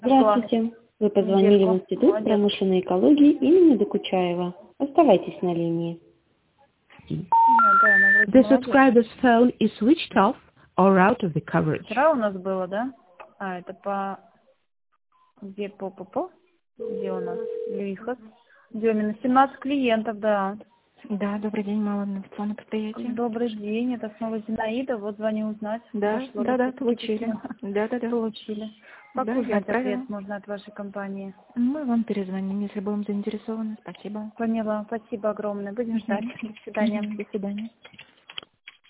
Здравствуйте. Вы позвонили в Институт промышленной экологии имени Докучаева. Оставайтесь на линии. The subscriber's phone is switched off or out of the coverage. Вчера у нас было, да? Это по... Где Где у нас? Лихос. Демина. 17 клиентов, да. Да, добрый день, малоинновационное предприятие. Добрый день, это снова Зинаида. Вот звоню узнать. Да, получили. Да. Получили. Как узнать ответ можно от вашей компании? Мы вам перезвоним, если будем заинтересованы. Спасибо. Поняла. Спасибо огромное. Будем ждать. До свидания. До свидания.